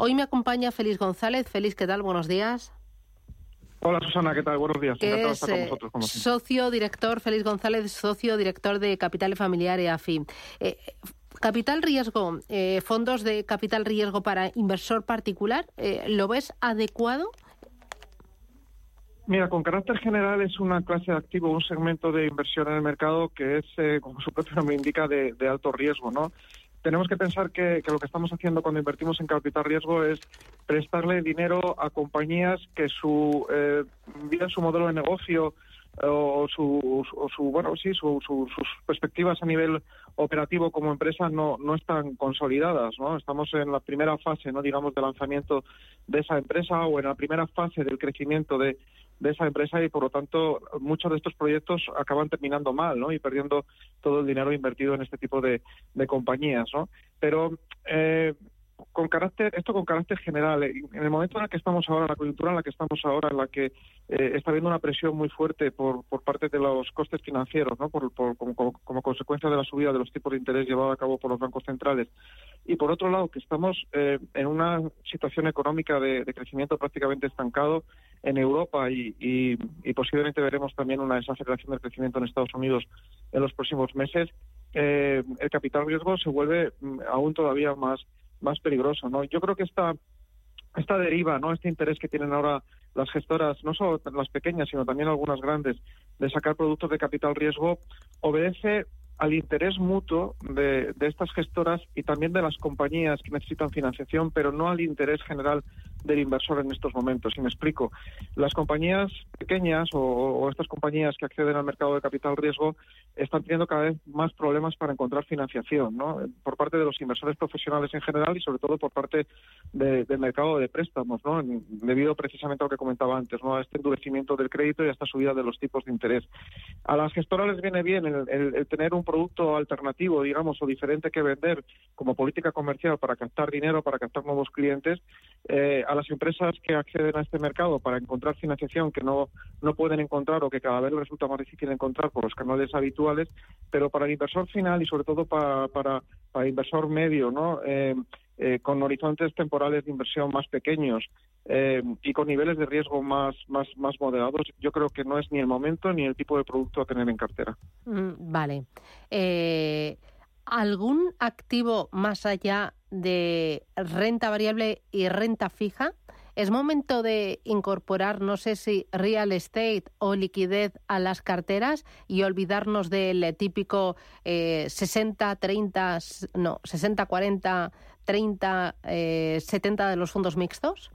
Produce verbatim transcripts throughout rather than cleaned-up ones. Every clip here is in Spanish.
Hoy me acompaña Félix González. Félix, ¿qué tal? Buenos días. Hola Susana, ¿qué tal? Buenos días. Que Encantado de es estar con vosotros. Como socio director, Félix González, socio director de Capital Familiar E A F I. Eh, Capital Riesgo, eh, fondos de capital riesgo para inversor particular, eh, ¿lo ves adecuado? Mira, con carácter general es una clase de activo, un segmento de inversión en el mercado que es, eh, como su propio nombre indica, de, de alto riesgo, ¿no? Tenemos que pensar que, que lo que estamos haciendo cuando invertimos en capital riesgo es prestarle dinero a compañías que su eh, bien su modelo de negocio eh, o su, o su bueno sí su, su, sus perspectivas a nivel operativo como empresa no no están consolidadas, ¿no? Estamos en la primera fase, no digamos, de lanzamiento de esa empresa o en la primera fase del crecimiento de de esa empresa y, por lo tanto, muchos de estos proyectos acaban terminando mal, ¿no? Y perdiendo todo el dinero invertido en este tipo de, de compañías, ¿no? Pero eh, con carácter, esto con carácter general, en el momento en el que estamos ahora, la coyuntura en la que estamos ahora, en la que eh, está habiendo una presión muy fuerte por, por parte de los costes financieros, ¿no? Por, por, como, como, como consecuencia de la subida de los tipos de interés llevada a cabo por los bancos centrales. Y por otro lado, que estamos eh, en una situación económica de, de crecimiento prácticamente estancado en Europa y, y, y posiblemente veremos también una desaceleración del crecimiento en Estados Unidos en los próximos meses, eh, el capital riesgo se vuelve aún todavía más, más peligroso, ¿no? Yo creo que esta, esta deriva, ¿no? Este interés que tienen ahora las gestoras, no solo las pequeñas, sino también algunas grandes, de sacar productos de capital riesgo, obedece al interés mutuo de, de estas gestoras y también de las compañías que necesitan financiación, pero no al interés general del inversor en estos momentos. Y me explico. Las compañías pequeñas o, o estas compañías que acceden al mercado de capital riesgo están teniendo cada vez más problemas para encontrar financiación, ¿no? Por parte de los inversores profesionales en general y sobre todo por parte de, del mercado de préstamos, ¿no? Debido precisamente a lo que comentaba antes, ¿no? A este endurecimiento del crédito y a esta subida de los tipos de interés. A las gestoras les viene bien el, el, el tener un producto alternativo, digamos, o diferente que vender como política comercial para captar dinero, para captar nuevos clientes. Eh, a las empresas que acceden a este mercado para encontrar financiación que no, no pueden encontrar o que cada vez les resulta más difícil encontrar por los canales habituales, pero para el inversor final y sobre todo para, para, para el inversor medio, ¿no? Eh, eh, con horizontes temporales de inversión más pequeños eh, y con niveles de riesgo más, más, más moderados, yo creo que no es ni el momento ni el tipo de producto a tener en cartera. Mm, vale. Eh, ¿Algún activo más allá de renta variable y renta fija? ¿Es momento de incorporar, no sé si real estate o liquidez a las carteras y olvidarnos del típico eh, sesenta treinta, no, sesenta cuarenta, treinta, eh, setenta de los fondos mixtos?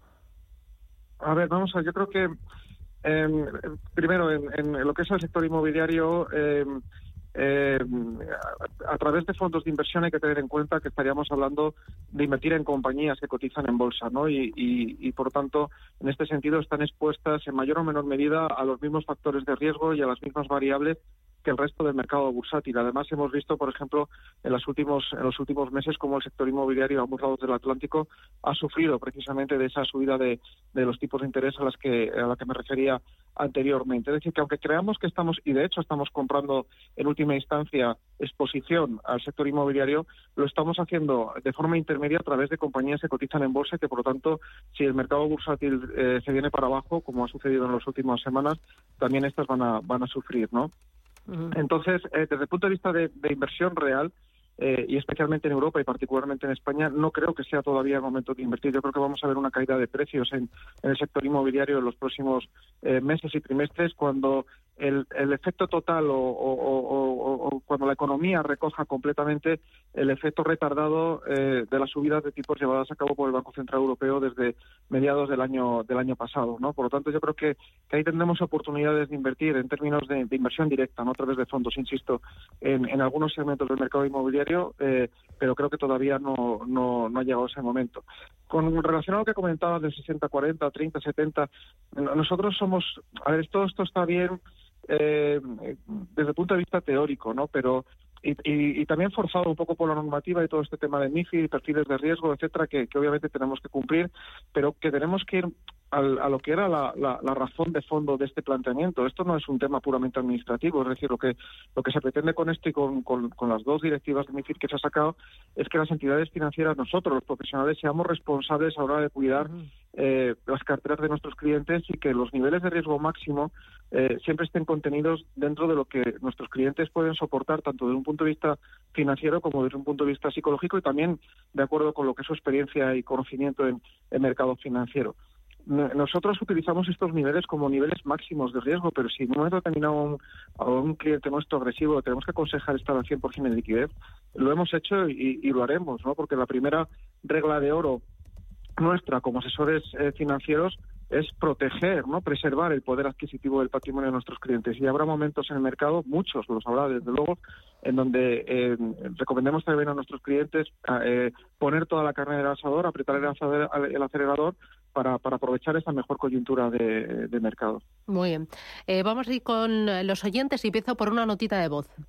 A ver, vamos a ver, yo creo que eh, primero en, en lo que es el sector inmobiliario, eh, Eh, a, a través de fondos de inversión hay que tener en cuenta que estaríamos hablando de invertir en compañías que cotizan en bolsa, ¿no? Y, y, y por tanto, en este sentido, están expuestas en mayor o menor medida a los mismos factores de riesgo y a las mismas variables que el resto del mercado bursátil. Además, hemos visto, por ejemplo, en los últimos en los últimos meses cómo el sector inmobiliario a ambos lados del Atlántico ha sufrido precisamente de esa subida de, de los tipos de interés a las que a la que me refería anteriormente. Es decir, que aunque creamos que estamos, y de hecho estamos comprando en última instancia exposición al sector inmobiliario, lo estamos haciendo de forma intermedia a través de compañías que cotizan en bolsa y que, por lo tanto, si el mercado bursátil eh, se viene para abajo, como ha sucedido en las últimas semanas, también estas van a van a sufrir, ¿no? Uh-huh. Entonces, eh, desde el punto de vista de, de inversión real, eh, y especialmente en Europa y particularmente en España, no creo que sea todavía el momento de invertir. Yo creo que vamos a ver una caída de precios en, en el sector inmobiliario en los próximos eh, meses y trimestres, cuando el, el efecto total o, o, o, o cuando la economía recoja completamente el efecto retardado eh, de las subidas de tipos llevadas a cabo por el Banco Central Europeo desde mediados del año del año pasado, ¿no? Por lo tanto, yo creo que, que ahí tendremos oportunidades de invertir en términos de, de inversión directa, no a través de fondos, insisto, en, en algunos segmentos del mercado inmobiliario, eh, pero creo que todavía no, no, no ha llegado ese momento. Con relación a lo que comentabas del sesenta cuarenta, treinta setenta, nosotros somos, a ver, esto, esto está bien Eh, desde el punto de vista teórico, ¿no? Pero y, y, y también forzado un poco por la normativa y todo este tema de MiFID, perfiles de riesgo, etcétera, que, que obviamente tenemos que cumplir, pero que tenemos que ir al, a lo que era la, la, la razón de fondo de este planteamiento. Esto no es un tema puramente administrativo, es decir, lo que lo que se pretende con esto y con, con, con las dos directivas de MiFID que se ha sacado es que las entidades financieras, nosotros, los profesionales, seamos responsables a la hora de cuidar uh-huh. eh, las carteras de nuestros clientes y que los niveles de riesgo máximo eh, siempre estén contenidos dentro de lo que nuestros clientes pueden soportar, tanto desde un punto de vista financiero como desde un punto de vista psicológico y también de acuerdo con lo que es su experiencia y conocimiento en el mercado financiero. Nosotros utilizamos estos niveles como niveles máximos de riesgo, pero si en un momento determinado a un, a un cliente nuestro agresivo lo tenemos que aconsejar estar al cien por ciento en liquidez, lo hemos hecho y, y lo haremos, ¿no? Porque la primera regla de oro nuestra como asesores eh, financieros es proteger, ¿no? Preservar el poder adquisitivo del patrimonio de nuestros clientes. Y habrá momentos en el mercado, muchos los habrá desde luego, en donde eh, recomendemos también a nuestros clientes eh, poner toda la carne del asador, apretar el, asador, el acelerador para, para aprovechar esta mejor coyuntura de, de mercado. Muy bien. Eh, vamos a ir con los oyentes y empiezo por una notita de voz.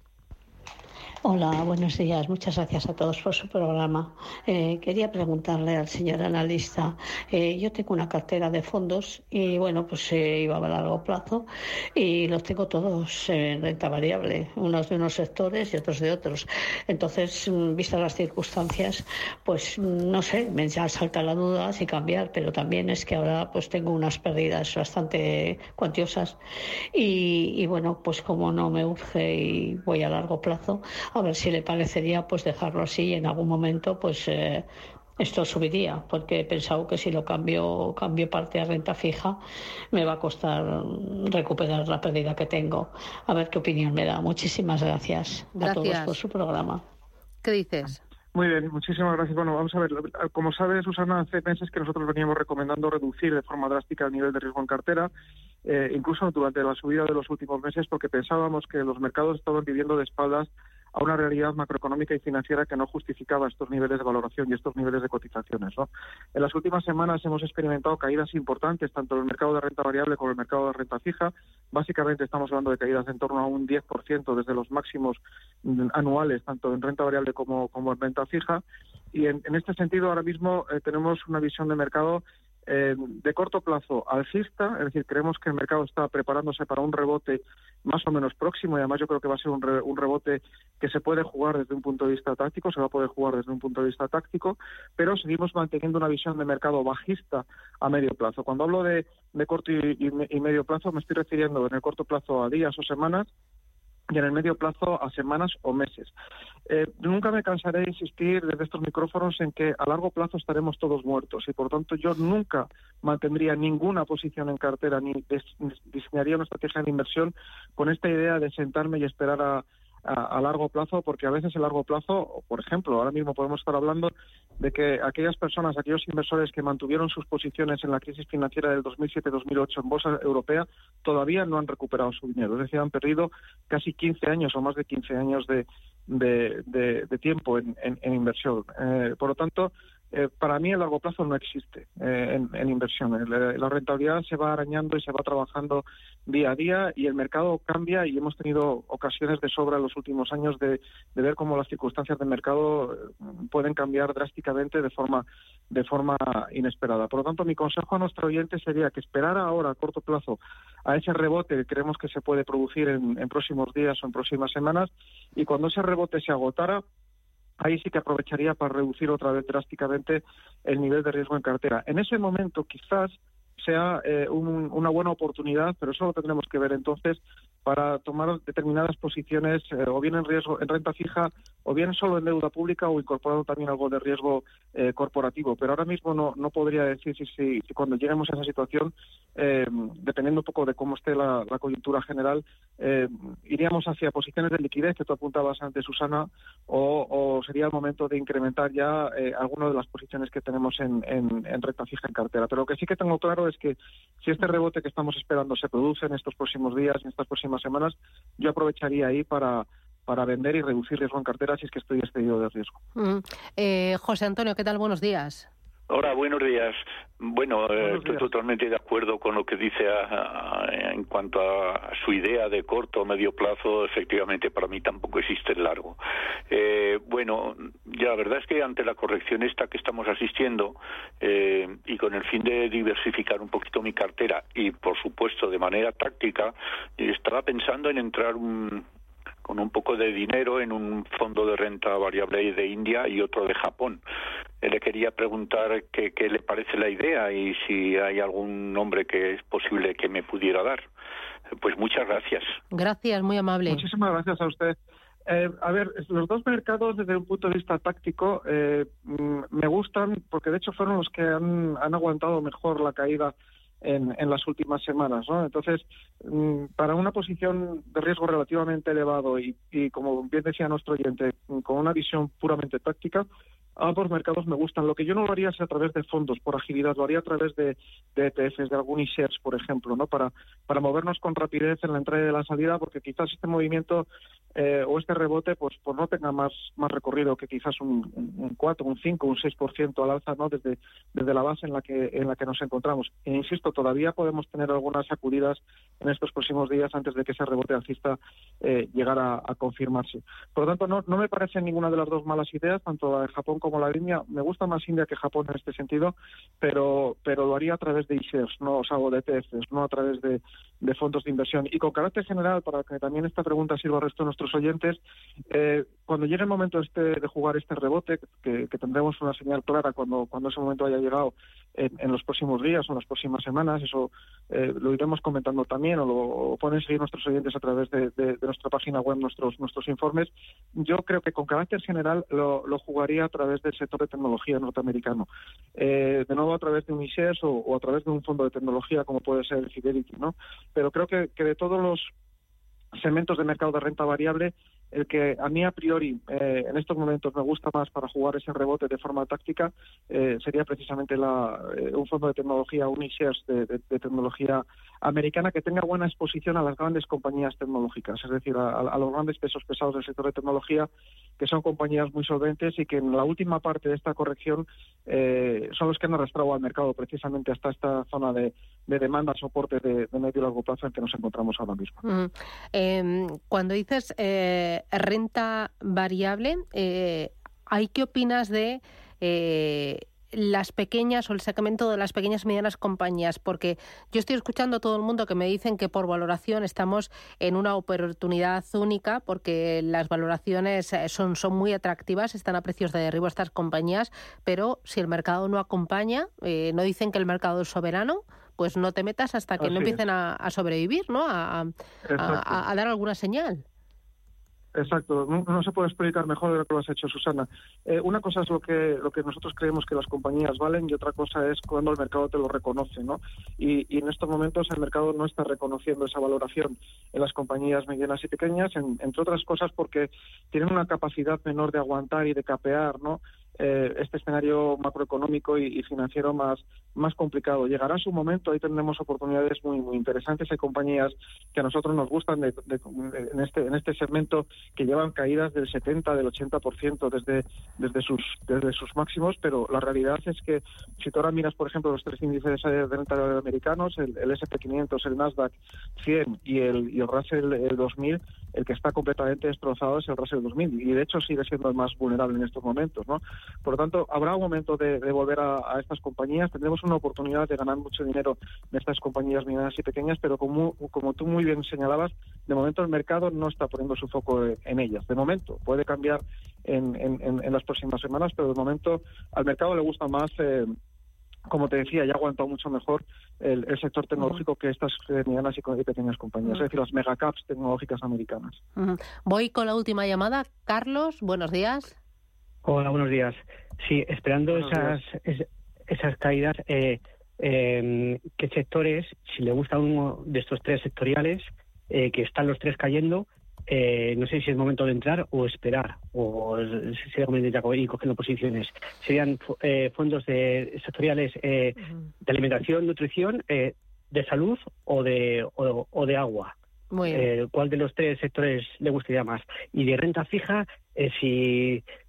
Hola, buenos días. Muchas gracias a todos por su programa. Eh, quería preguntarle al señor analista, eh, yo tengo una cartera de fondos y bueno, pues eh, iba a largo plazo y los tengo todos en renta variable, unos de unos sectores y otros de otros. Entonces, vistas las circunstancias, pues no sé, me ya salta la duda si cambiar, pero también es que ahora pues tengo unas pérdidas bastante cuantiosas y, y bueno, pues como no me urge y voy a largo plazo, a ver si le parecería pues dejarlo así y en algún momento pues eh, esto subiría, porque he pensado que si lo cambio cambio parte a renta fija me va a costar recuperar la pérdida que tengo. A ver qué opinión me da. Muchísimas gracias, gracias. a todos por su programa. ¿Qué dices? Muy bien, muchísimas gracias. Bueno, vamos a ver, como sabe Susana, hace meses que nosotros veníamos recomendando reducir de forma drástica el nivel de riesgo en cartera, eh, incluso durante la subida de los últimos meses, porque pensábamos que los mercados estaban viviendo de espaldas a una realidad macroeconómica y financiera que no justificaba estos niveles de valoración y estos niveles de cotizaciones, ¿no? En las últimas semanas hemos experimentado caídas importantes, tanto en el mercado de renta variable como en el mercado de renta fija. Básicamente estamos hablando de caídas en torno a un diez por ciento desde los máximos anuales, tanto en renta variable como, como en renta fija. Y en, en este sentido, ahora mismo eh, tenemos una visión de mercado Eh, de corto plazo alcista, es decir, creemos que el mercado está preparándose para un rebote más o menos próximo y además yo creo que va a ser un, re, un rebote que se puede jugar desde un punto de vista táctico, se va a poder jugar desde un punto de vista táctico, pero seguimos manteniendo una visión de mercado bajista a medio plazo. Cuando hablo de, de corto y, y, y medio plazo me estoy refiriendo en el corto plazo a días o semanas y en el medio plazo a semanas o meses. Eh, nunca me cansaré de insistir desde estos micrófonos en que a largo plazo estaremos todos muertos y por tanto yo nunca mantendría ninguna posición en cartera ni diseñaría una estrategia de inversión con esta idea de sentarme y esperar a A, a largo plazo, porque a veces el largo plazo, por ejemplo, ahora mismo podemos estar hablando de que aquellas personas, aquellos inversores que mantuvieron sus posiciones en la crisis financiera del dos mil siete dos mil ocho en bolsa europea, todavía no han recuperado su dinero, es decir, han perdido casi quince años o más de quince años de, de, de, de tiempo en, en, en inversión. Eh, por lo tanto, Eh, para mí el largo plazo no existe eh, en, en inversión. La, la rentabilidad se va arañando y se va trabajando día a día y el mercado cambia y hemos tenido ocasiones de sobra en los últimos años de, de ver cómo las circunstancias del mercado pueden cambiar drásticamente de forma de forma inesperada. Por lo tanto, mi consejo a nuestro oyente sería que esperara ahora a corto plazo a ese rebote que creemos que se puede producir en, en próximos días o en próximas semanas y cuando ese rebote se agotara, ahí sí que aprovecharía para reducir otra vez drásticamente el nivel de riesgo en cartera. En ese momento quizás sea eh, un, una buena oportunidad, pero eso lo tendremos que ver entonces para tomar determinadas posiciones eh, o bien en riesgo en renta fija o bien solo en deuda pública o incorporando también algo de riesgo eh, corporativo. Pero ahora mismo no, no podría decir si, si, si cuando lleguemos a esa situación, eh, dependiendo un poco de cómo esté la, la coyuntura general, eh, iríamos hacia posiciones de liquidez que tú apuntabas antes, Susana, o, o sería el momento de incrementar ya eh, algunas de las posiciones que tenemos en, en, en renta fija en cartera. Pero lo que sí que tengo claro es que si este rebote que estamos esperando se produce en estos próximos días, en estas próximas semanas, yo aprovecharía ahí para para vender y reducir riesgo en cartera si es que estoy excedido de riesgo. Mm. Eh, José Antonio, ¿qué tal? Buenos días. Hola, buenos días. Bueno, eh, buenos estoy días. totalmente de acuerdo con lo que dice a, a, en cuanto a su idea de corto o medio plazo. Efectivamente, para mí tampoco existe el largo. Eh, bueno, ya la verdad es que ante la corrección esta que estamos asistiendo eh, y con el fin de diversificar un poquito mi cartera y, por supuesto, de manera táctica, estaba pensando en entrar un... con un poco de dinero en un fondo de renta variable de India y otro de Japón. Eh, le quería preguntar qué, qué le parece la idea y si hay algún nombre que es posible que me pudiera dar. Pues muchas gracias. Gracias, muy amable. Muchísimas gracias a usted. Eh, a ver, los dos mercados desde un punto de vista táctico eh, me gustan porque de hecho fueron los que han, han aguantado mejor la caída En, en las últimas semanas, ¿no? Entonces, para una posición de riesgo relativamente elevado y, y, como bien decía nuestro oyente, con una visión puramente táctica, ambos mercados me gustan. Lo que yo no lo haría es a través de fondos, por agilidad, lo haría a través de, de E T Fs, de algún iShares, por ejemplo, ¿no? Para, para movernos con rapidez en la entrada y la salida, porque quizás este movimiento eh, o este rebote pues, pues no tenga más, más recorrido que quizás un, un cuatro, un cinco, un seis por ciento al alza, ¿no? Desde, desde la base en la que en la que nos encontramos. E insisto, todavía podemos tener algunas sacudidas en estos próximos días antes de que ese rebote alcista eh, llegara a, a confirmarse. Por lo tanto, no, no me parece ninguna de las dos malas ideas, tanto la de Japón como la de India. Me gusta más India que Japón en este sentido, pero pero lo haría a través de iShares, no, o sea, o de E T Fs, no a través de, de fondos de inversión. Y con carácter general, para que también esta pregunta sirva al resto de nuestros oyentes, eh, cuando llegue el momento este de jugar este rebote, que, que tendremos una señal clara cuando, cuando ese momento haya llegado en, en los próximos días o en las próximas semanas, eso eh, lo iremos comentando también, o lo o pueden seguir nuestros oyentes a través de, de, de nuestra página web, nuestros nuestros informes. Yo creo que con carácter general lo, lo jugaría a través del sector de tecnología norteamericano. Eh, de nuevo a través de un iShares o, o a través de un fondo de tecnología como puede ser el Fidelity, ¿no? Pero creo que, que de todos los segmentos de mercado de renta variable, el que a mí a priori eh, en estos momentos me gusta más para jugar ese rebote de forma táctica eh, sería precisamente la, eh, un fondo de tecnología, un iShares de, de, de tecnología americana que tenga buena exposición a las grandes compañías tecnológicas, es decir, a, a los grandes pesos pesados del sector de tecnología, que son compañías muy solventes y que en la última parte de esta corrección eh, son los que han arrastrado al mercado precisamente hasta esta zona de, de demanda, soporte de, de medio y largo plazo en que nos encontramos ahora mismo. Mm. Eh, cuando dices eh, renta variable, eh, ¿hay qué opinas de eh, las pequeñas o el segmento de las pequeñas y medianas compañías? Porque yo estoy escuchando a todo el mundo que me dicen que por valoración estamos en una oportunidad única, porque las valoraciones son, son muy atractivas, están a precios de derribo estas compañías, pero si el mercado no acompaña, eh, no dicen que el mercado es soberano, pues no te metas hasta que Así no empiecen es. a, a sobrevivir, ¿no? A, a, a, a dar alguna señal. Exacto, no, no se puede explicar mejor de lo que lo has hecho, Susana. Eh, una cosa es lo que lo que nosotros creemos que las compañías valen y otra cosa es cuando el mercado te lo reconoce, ¿no? Y, y en estos momentos el mercado no está reconociendo esa valoración en las compañías medianas y pequeñas, en, entre otras cosas porque tienen una capacidad menor de aguantar y de capear, ¿no? Eh, este escenario macroeconómico y, y financiero más, más complicado. Llegará su momento, ahí tendremos oportunidades muy muy interesantes. Hay compañías que a nosotros nos gustan de, de, de, en este en este segmento que llevan caídas del setenta, del ochenta por ciento desde desde sus desde sus máximos, pero la realidad es que si tú ahora miras, por ejemplo, los tres índices de renta americanos, el, el ese and pe quinientos, el Nasdaq cien y el, y el Russell el dos mil, el que está completamente destrozado es el Russell dos mil y de hecho sigue siendo el más vulnerable en estos momentos, ¿no? Por lo tanto, habrá un momento de, de volver a, a estas compañías. Tendremos una oportunidad de ganar mucho dinero en estas compañías medianas y pequeñas, pero como, como tú muy bien señalabas, de momento el mercado no está poniendo su foco en ellas. De momento, puede cambiar en, en, en las próximas semanas, pero de momento al mercado le gusta más, eh, como te decía, ya ha aguantado mucho mejor el, el sector tecnológico uh-huh. que estas eh, medianas y pequeñas compañías, uh-huh. es decir, las megacaps tecnológicas americanas. Uh-huh. Voy con la última llamada. Carlos, buenos días. Hola, buenos días. Sí, esperando buenos esas es, esas caídas, eh, eh, ¿qué sectores, si le gusta uno de estos tres sectoriales, eh, que están los tres cayendo, eh, no sé si es momento de entrar o esperar, o si se recomienda ir cogiendo posiciones? ¿Serían eh, fondos de sectoriales eh, uh-huh. de alimentación, nutrición, eh, de salud o de, o, o de agua? Muy bien. Eh, ¿Cuál de los tres sectores le gustaría más? Y de renta fija, eh, si...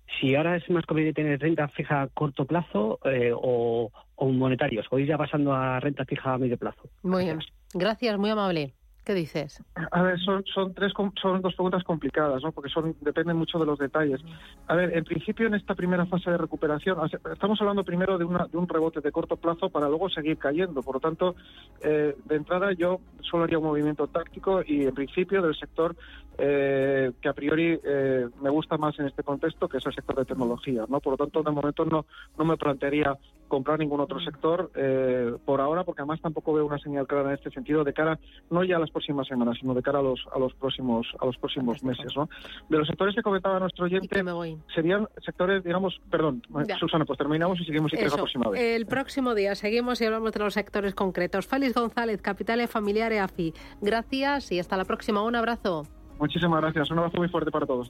si ahora es más conveniente tener renta fija a corto plazo eh, o, o monetarios, o ir ya pasando a renta fija a medio plazo. Muy bien. Gracias, muy amable. ¿Qué dices? A ver, son, son tres son dos preguntas complicadas, ¿no? Porque son dependen mucho de los detalles. A ver, en principio, en esta primera fase de recuperación, estamos hablando primero de, una, de un rebote de corto plazo para luego seguir cayendo. Por lo tanto, eh, de entrada yo solo haría un movimiento táctico y, en principio, del sector eh, que a priori eh, me gusta más en este contexto, que es el sector de tecnología, ¿no? Por lo tanto, de momento no, no me plantearía comprar ningún otro sector eh, por ahora, porque además tampoco veo una señal clara en este sentido de cara no ya a las próximas semanas, sino de cara a los a los próximos a los próximos meses, ¿no? De los sectores que comentaba nuestro oyente, serían sectores, digamos, perdón, ya. Susana, pues terminamos y seguimos la próxima vez. El próximo día seguimos y hablamos de los sectores concretos. Félix González, Capital Familiar E A F I. Gracias y hasta la próxima. Un abrazo. Muchísimas gracias. Un abrazo muy fuerte para todos.